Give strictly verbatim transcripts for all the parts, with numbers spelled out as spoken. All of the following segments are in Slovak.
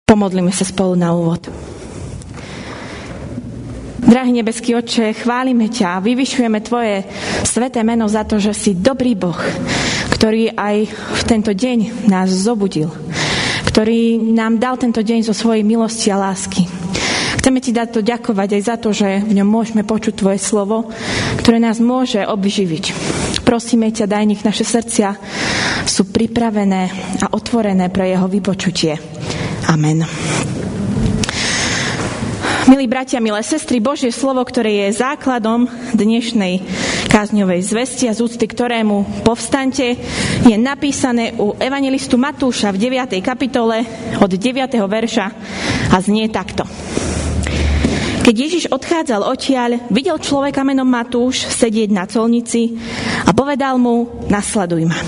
Pomodlíme sa spolu na úvod. Drahý nebeský Otče, chválime ťa a vyvyšujeme Tvoje sväté meno za to, že si dobrý Boh, ktorý aj v tento deň nás zobudil, ktorý nám dal tento deň zo svojej milosti a lásky. Chceme Ti dať to ďakovať aj za to, že v ňom môžeme počuť Tvoje slovo, ktoré nás môže obživiť. Prosíme ťa, daj, nech naše srdcia sú pripravené a otvorené pre jeho vypočutie. Amen. Milí bratia, milé sestry, Božie slovo, ktoré je základom dnešnej kázňovej zvesti a z úcty ktorému povstante, je napísané u evangelistu Matúša v deviatej kapitole od deviateho verša a znie takto. Keď Ježiš odchádzal odtiaľ, videl človeka menom Matúš sedieť na colnici a povedal mu: nasleduj ma.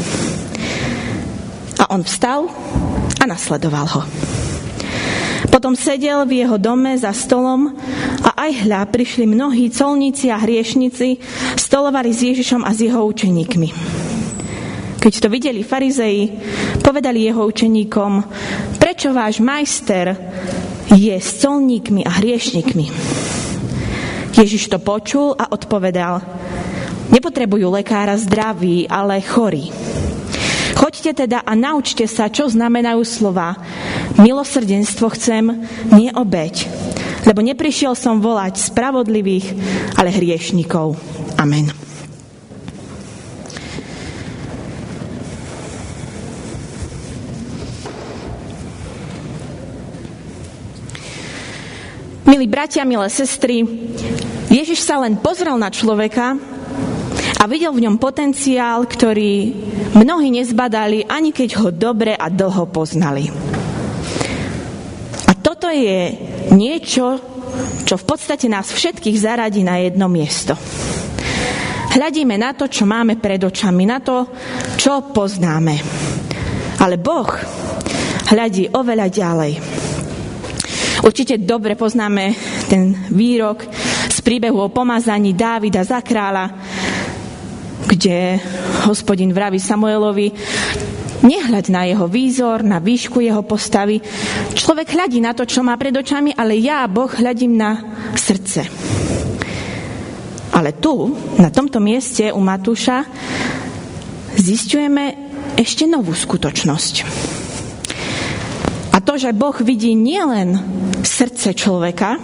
A on vstal a nasledoval ho. Potom sedel v jeho dome za stolom a aj hľa, prišli mnohí colníci a hriešnici, stolovali s Ježišom a s jeho učeníkmi. Keď to videli farizei, povedali jeho učeníkom: prečo váš majster je s colníkmi a hriešnikmi? Ježiš to počul a odpovedal: nepotrebujú lekára zdraví, ale chorí. Choďte teda a naučte sa, čo znamenajú slová: milosrdenstvo chcem, nie obeť, lebo neprišiel som volať spravodlivých, ale hriešnikov. Amen. Milí bratia, milé sestry, Ježiš sa len pozrel na človeka a videl v ňom potenciál, ktorý mnohí nezbadali, ani keď ho dobre a dlho poznali. A toto je niečo, čo v podstate nás všetkých zaradí na jedno miesto. Hľadíme na to, čo máme pred očami, na to, čo poznáme. Ale Boh hľadí oveľa ďalej. Určite dobre poznáme ten výrok z príbehu o pomazaní Dávida za kráľa, kde Hospodin vraví Samuelovi: nehľaď na jeho výzor, na výšku jeho postavy. Človek hľadí na to, čo má pred očami, ale ja, Boh, hľadím na srdce. Ale tu, na tomto mieste u Matúša, zisťujeme ešte novú skutočnosť. A to, že Boh vidí nielen srdce človeka,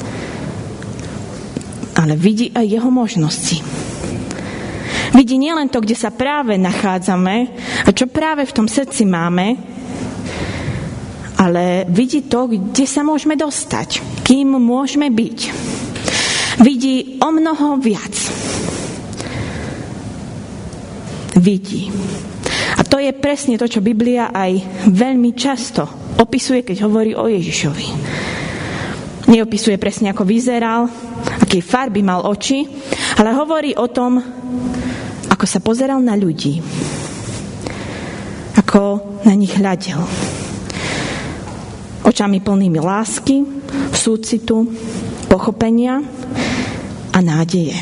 ale vidí aj jeho možnosti. Vidí nielen to, kde sa práve nachádzame a čo práve v tom srdci máme, ale vidí to, kde sa môžeme dostať, kým môžeme byť. Vidí o mnoho viac. Vidí. A to je presne to, čo Biblia aj veľmi často opisuje, keď hovorí o Ježišovi. Neopisuje presne, ako vyzeral, aké farby mal oči, ale hovorí o tom, ako sa pozeral na ľudí, ako na nich hľadel. Očami plnými lásky, súcitu, pochopenia a nádeje.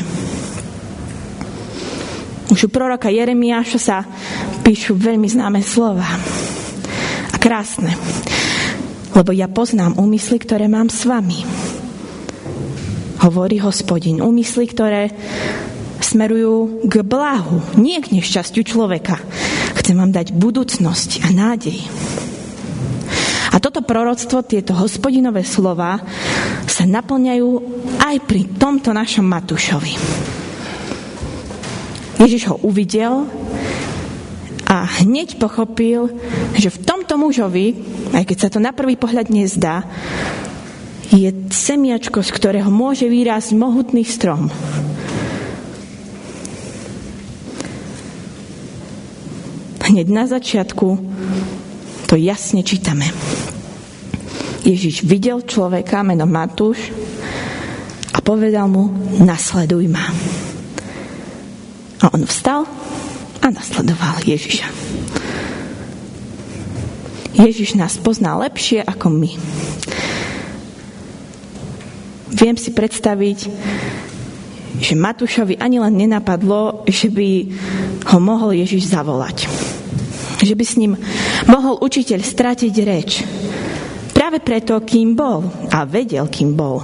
Už u proroka Jeremiáša sa píšu veľmi známe slova a krásne. Lebo ja poznám úmysly, ktoré mám s vami, hovorí Hospodin. Úmysly, ktoré smerujú k blahu, nie k nešťastiu človeka. Chcem vám dať budúcnosť a nádej. A toto proroctvo, tieto Hospodinové slova sa naplňajú aj pri tomto našom Matúšovi. Ježiš ho uvidel a hneď pochopil, že v tomto mužovi, aj keď sa to na prvý pohľad nezdá, je semiačko, z ktorého môže vyrásť mohutný strom. Hneď na začiatku to jasne čítame. Ježiš videl človeka menom Matúš a povedal mu: nasleduj ma. A on vstal a nasledoval Ježiša. Ježiš nás pozná lepšie ako my. Viem si predstaviť, že Matúšovi ani len nenapadlo, že by ho mohol Ježiš zavolať. Že by s ním mohol učiteľ stratiť reč. práve preto, kým bol a vedel, kým bol.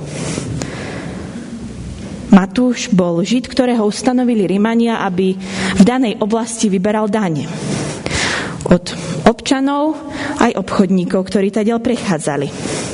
Matúš bol Žid, ktorého ustanovili Rimania, aby v danej oblasti vyberal dane. Od občanov aj obchodníkov, ktorí tadiaľ prechádzali.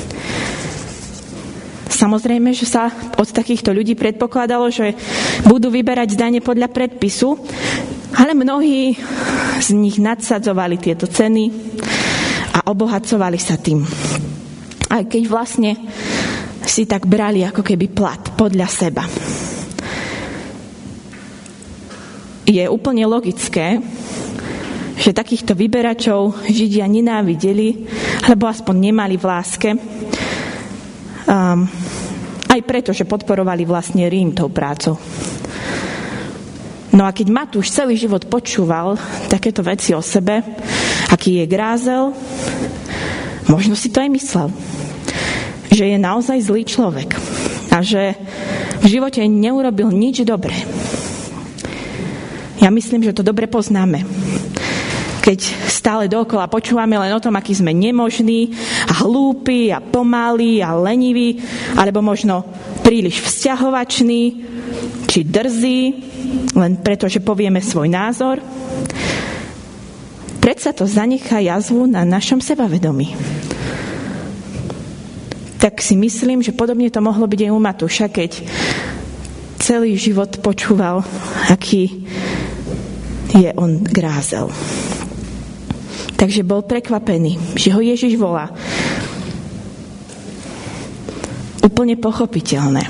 Samozrejme, že sa od takýchto ľudí predpokladalo, že budú vyberať dane podľa predpisu, ale mnohí z nich nadsadzovali tieto ceny a obohacovali sa tým. Aj keď vlastne si tak brali ako keby plat podľa seba. Je úplne logické, že takýchto vyberačov Židia nenávideli, alebo aspoň nemali v láske. Um, aj preto, že podporovali vlastne Rím tou prácou. No a keď Matúš celý život počúval takéto veci o sebe, aký je grázel, možno si to aj myslel, že je naozaj zlý človek a že v živote neurobil nič dobré. Ja myslím, že to dobre poznáme. Keď stále dookola počúvame len o tom, aký sme nemožní a hlúpi a pomalí a leniví, alebo možno príliš vzťahovační či drzí, len preto, že povieme svoj názor, predsa to zanechá jazvu na našom sebavedomí. Tak si myslím, že podobne to mohlo byť aj u Matúša, keď celý život počúval, aký je on grázel. Takže bol prekvapený, že ho Ježiš volá. Úplne pochopiteľné.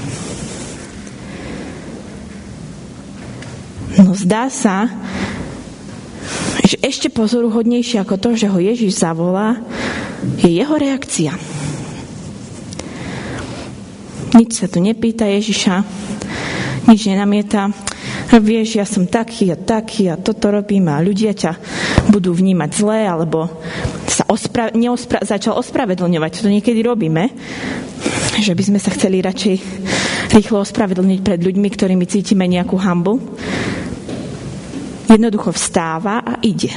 No zdá sa, že ešte pozoruhodnejšie ako to, že ho Ježiš zavolá, je jeho reakcia. Nič sa tu nepýta Ježiša, nič nenamieta. Vieš, ja som taký a taký a toto robím a ľudia ťa budú vnímať zle, alebo sa ospra- neospra- začal ospravedlňovať. To niekedy robíme, že by sme sa chceli radšej rýchlo ospravedlniť pred ľuďmi, ktorými cítime nejakú hanbu. Jednoducho vstáva a ide.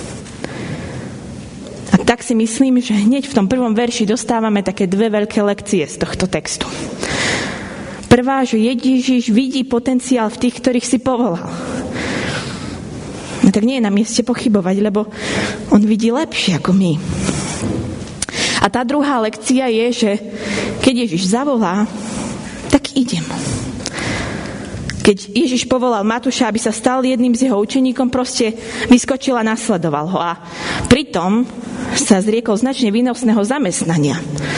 A tak si myslím, že hneď v tom prvom verši dostávame také dve veľké lekcie z tohto textu. Prvá, že Ježiš vidí potenciál v tých, ktorých si povolal. No tak nie je na mieste pochybovať, lebo on vidí lepšie ako my. A tá druhá lekcia je, že keď Ježiš zavolá, tak idem. Keď Ježiš povolal Matúša, aby sa stal jedným z jeho učeníkom, proste vyskočil a nasledoval ho. A pritom sa zriekol značne výnosného zamestnania.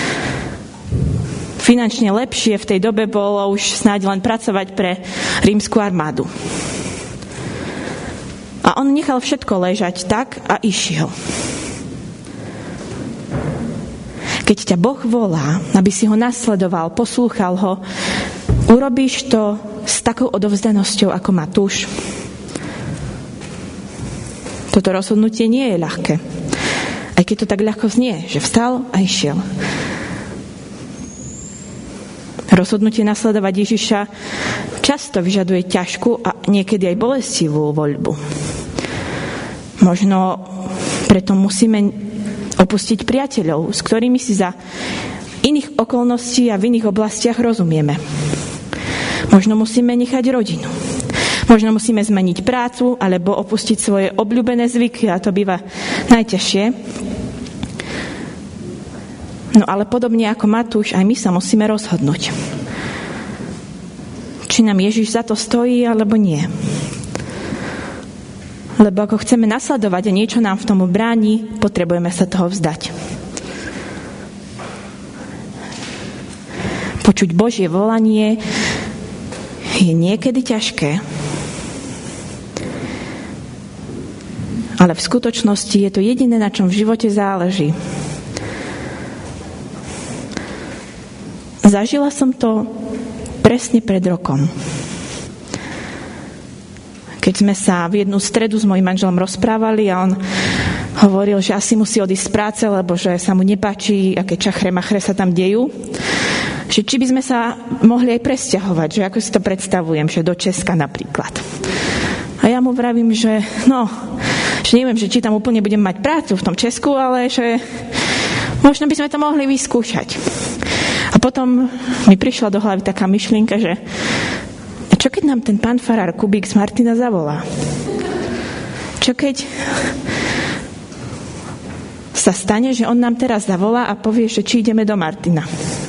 Finančne lepšie v tej dobe bolo už snáď len pracovať pre rímsku armádu. A on nechal všetko ležať tak a išiel. Keď ťa Boh volá, aby si ho nasledoval, poslúchal ho, urobíš to s takou odovzdanosťou ako Matúš? Toto rozhodnutie nie je ľahké. Aj keď to tak ľahko znie, že vstal a išiel. Rozhodnutie nasledovať Ježiša často vyžaduje ťažkú a niekedy aj bolestivú voľbu. Možno preto musíme opustiť priateľov, s ktorými si za iných okolností a v iných oblastiach rozumieme. Možno musíme nechať rodinu. Možno musíme zmeniť prácu alebo opustiť svoje obľúbené zvyky, a to býva najťažšie. No ale podobne ako Matúš, aj my sa musíme rozhodnúť. Či nám Ježiš za to stojí, alebo nie. Lebo ako chceme nasledovať a niečo nám v tomu bráni, potrebujeme sa toho vzdať. Počuť Božie volanie je niekedy ťažké. Ale v skutočnosti je to jediné, na čom v živote záleží. Zažila som to presne pred rokom. Keď sme sa v jednu stredu s mojím manželom rozprávali a on hovoril, že asi musí odísť z práce, lebo že sa mu nepáči, aké čachre machre sa tam dejú. Že či by sme sa mohli aj presťahovať, že ako si to predstavujem, že do Česka napríklad. A ja mu vravím, že no, že neviem, že či tam úplne budem mať prácu v tom Česku, ale že Možno by sme to mohli vyskúšať. A potom mi prišla do hlavy taká myšlienka, že čo keď nám ten pán farár Kubík z Martina zavolá? Čo keď sa stane, že on nám teraz zavolá a povie, že či ideme do Martina?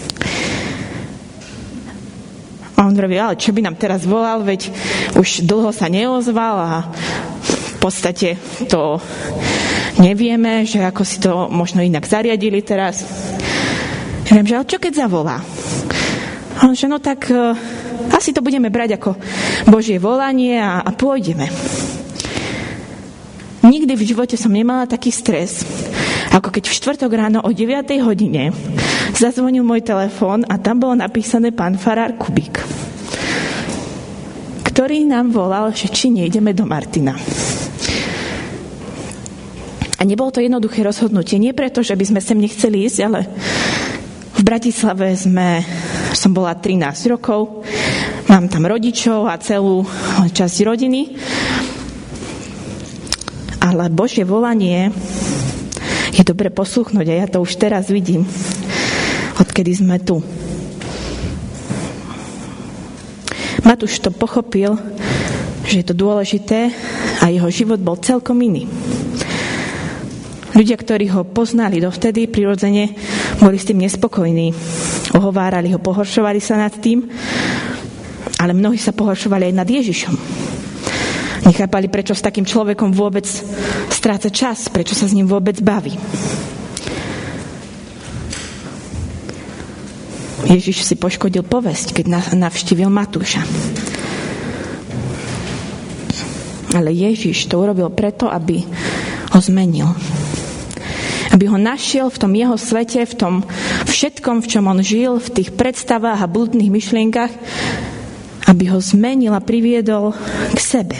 A on hovorí, ale čo by nám teraz volal, veď už dlho sa neozval a v podstate to nevieme, že ako si to možno inak zariadili teraz. Ja viem, že ale čo keď zavolá? A on že no tak uh, asi to budeme brať ako Božie volanie a, a pôjdeme. Nikdy v živote som nemala taký stres, ako keď v štvrtok ráno o deviatej hodine zazvonil môj telefón a tam bolo napísané pán farár Kubík, ktorý nám volal, že či nejdeme do Martina. A nebolo to jednoduché rozhodnutie. Nie preto, že by sme sem nechceli ísť, ale v Bratislave sme, som bola trinásť rokov, mám tam rodičov a celú časť rodiny. Ale Božie volanie je dobre poslúchnuť a ja to už teraz vidím, odkedy sme tu. Matúš to pochopil, že je to dôležité a jeho život bol celkom iný. Ľudia, ktorí ho poznali dovtedy, prirodzene boli s tým nespokojní. Ohovárali ho, pohoršovali sa nad tým, ale mnohí sa pohoršovali aj nad Ježišom. Nechápali, prečo s takým človekom vôbec stráca čas, prečo sa s ním vôbec baví. Ježiš si poškodil povesť, keď navštívil Matúša. Ale Ježiš to urobil preto, aby ho zmenil. Aby ho našiel v tom jeho svete, v tom všetkom, v čom on žil, v tých predstavách a blúdnych myšlienkach, aby ho zmenil a priviedol k sebe.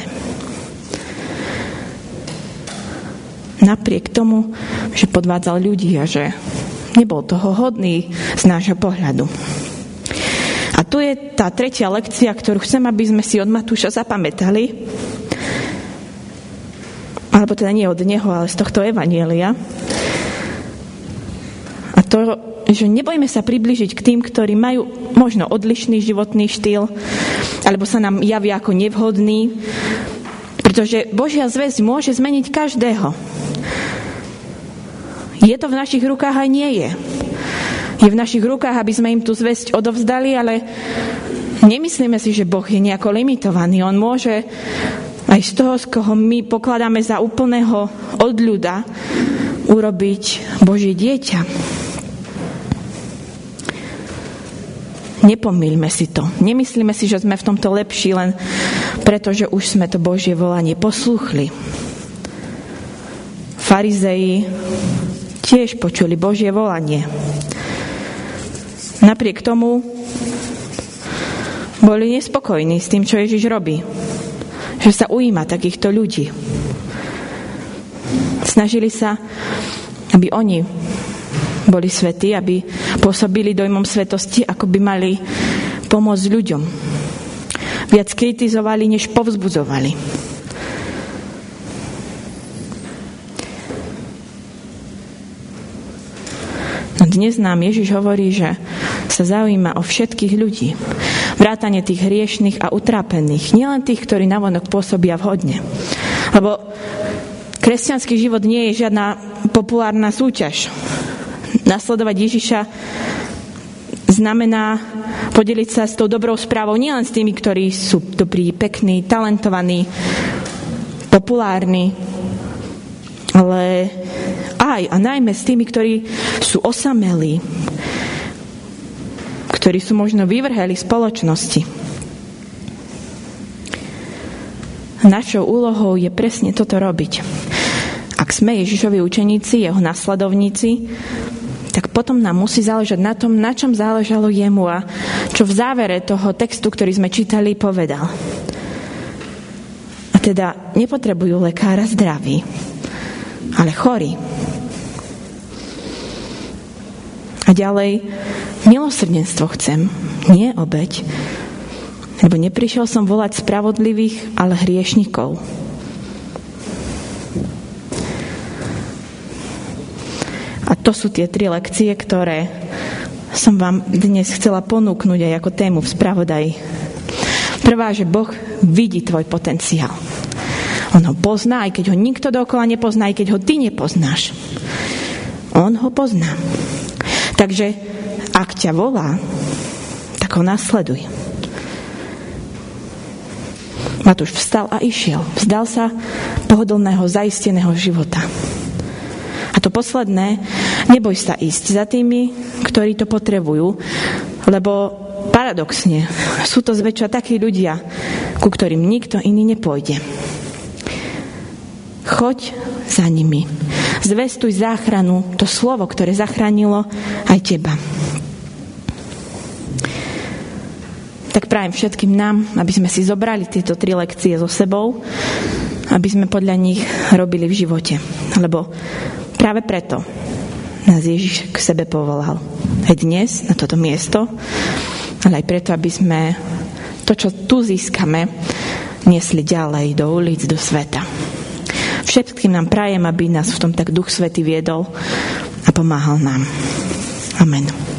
Napriek tomu, že podvádzal ľudí a že nebol toho hodný z nášho pohľadu. A tu je tá tretia lekcia, ktorú chcem, aby sme si od Matúša zapamätali, alebo teda nie od neho, ale z tohto evanjelia. A to, že nebojme sa priblížiť k tým, ktorí majú možno odlišný životný štýl, alebo sa nám javia ako nevhodný, pretože Božia zvesť môže zmeniť každého. Je to v našich rukách a nie je. Je v našich rukách, aby sme im tú zvesť odovzdali, ale nemyslíme si, že Boh je nejako limitovaný. On môže aj z toho, z koho my pokladáme za úplného odľuda, urobiť Božie dieťa. Nepomýľme si to. Nemyslíme si, že sme v tomto lepší len preto, že už sme to Božie volanie poslúchli. Farizei tiež počuli Božie volanie. Napriek tomu boli nespokojní s tým, čo Ježiš robí. Že sa ujíma takýchto ľudí. Snažili sa, aby oni boli svätí, aby pôsobili dojmom svetosti, ako by mali pomôcť ľuďom. Viac kritizovali, než povzbudzovali. Dnes nám Ježiš hovorí, že sa zaujíma o všetkých ľudí. Vrátane tých hriešnych a utrápených. Nielen tých, ktorí navonok pôsobia vhodne. Lebo kresťanský život nie je žiadna populárna súťaž. Nasledovať Ježiša znamená podeliť sa s tou dobrou správou nielen s tými, ktorí sú dobrí, pekní, talentovaní, populárni, ale aj a najmä s tými, ktorí sú osamelí, ktorí sú možno vyvrheli spoločnosti. Našou úlohou je presne toto robiť. Ak sme Ježišovi učeníci, jeho nasledovníci, tak potom nám musí záležať na tom, na čom záležalo jemu a čo v závere toho textu, ktorý sme čítali, povedal. A teda nepotrebujú lekára zdraví, ale chorí. A ďalej, milosrdenstvo chcem, nie obeť, lebo neprišiel som volať spravodlivých, ale hriešnikov. A to sú tie tri lekcie, ktoré som vám dnes chcela ponúknuť aj ako tému v spravodaji. Prvá, že Boh vidí tvoj potenciál. On ho pozná, aj keď ho nikto dookola nepozná, aj keď ho ty nepoznáš. On ho pozná. Takže ak ťa volá, tak ho nasleduj. Matúš vstal a išiel. Vzdal sa pohodlného, zaisteného života. A to posledné, neboj sa ísť za tými, ktorí to potrebujú, lebo paradoxne sú to zväčša takí ľudia, ku ktorým nikto iný nepôjde. Choď za nimi. Zvestuj záchranu, to slovo, ktoré zachránilo aj teba. Tak prajem všetkým nám, aby sme si zobrali tieto tri lekcie so sebou, aby sme podľa nich robili v živote. Lebo práve preto nás Ježiš k sebe povolal. Aj dnes, na toto miesto, ale aj preto, aby sme to, čo tu získame, niesli ďalej do ulic, do sveta. Všetkým nám prajem, aby nás v tom tak Duch Svätý viedol a pomáhal nám. Amen.